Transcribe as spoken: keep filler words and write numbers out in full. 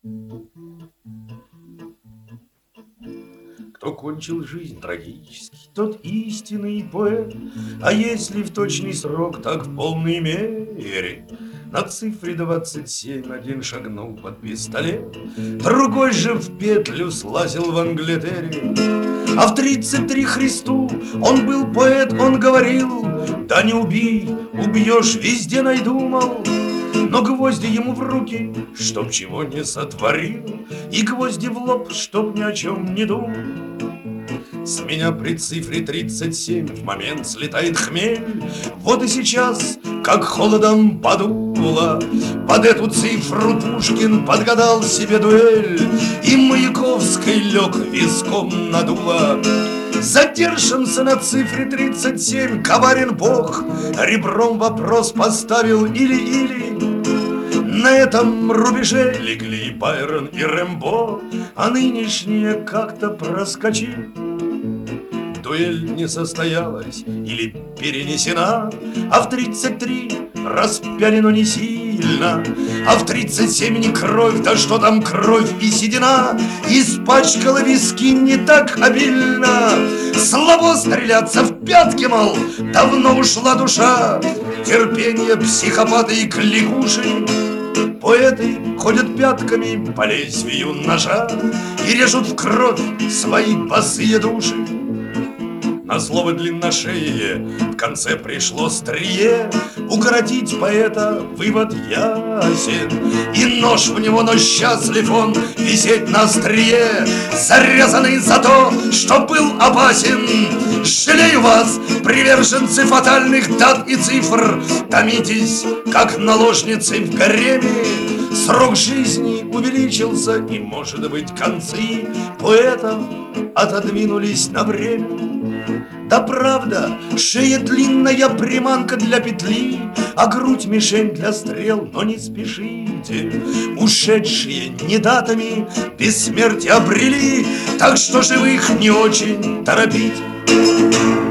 Кто кончил жизнь трагически, тот истинный поэт. А если в точный срок, так в полной мере. На цифре двадцать семь один шагнул под пистолет, другой же в петлю слазил в Англитере. А в тридцать три Христу он был поэт, он говорил: да не убей, убьешь, везде найду, мол. Но гвозди ему в руки, чтоб чего не сотворил, и гвозди в лоб, чтоб ни о чем не думал. С меня при цифре тридцать семь в момент слетает хмель. Вот и сейчас, как холодом подуло, под эту цифру Пушкин подгадал себе дуэль, и Маяковской лег виском надуло. Задержимся на цифре тридцать семь, коварен Бог, ребром вопрос поставил или-или. На этом рубеже легли и Байрон, и Рэмбо, а нынешние как-то проскочили. Дуэль не состоялась или перенесена, а в тридцать три распяли, но не сильно, а в тридцать семь не кровь, да что там кровь и седина, испачкала виски не так обильно. Слабо стреляться в пятки, мол, давно ушла душа, терпение психопата и кликуши. Поэты ходят пятками по лезвию ножа и режут в кровь свои босые души. На слово длинношее в конце пришло стрие, укоротить поэта вывод ясен, и нож в него, но счастлив он висеть на острие, зарезанный за то, что был опасен. Жалею вас, приверженцы фатальных дат и цифр, томитесь, как наложницы в гареме. Срок жизни увеличился, и, может быть, концы поэтов отодвинулись на время. Да правда, шея длинная приманка для петли, а грудь мишень для стрел, но не спешите. Ушедшие не датами бессмертие обрели, так что живых не очень торопить.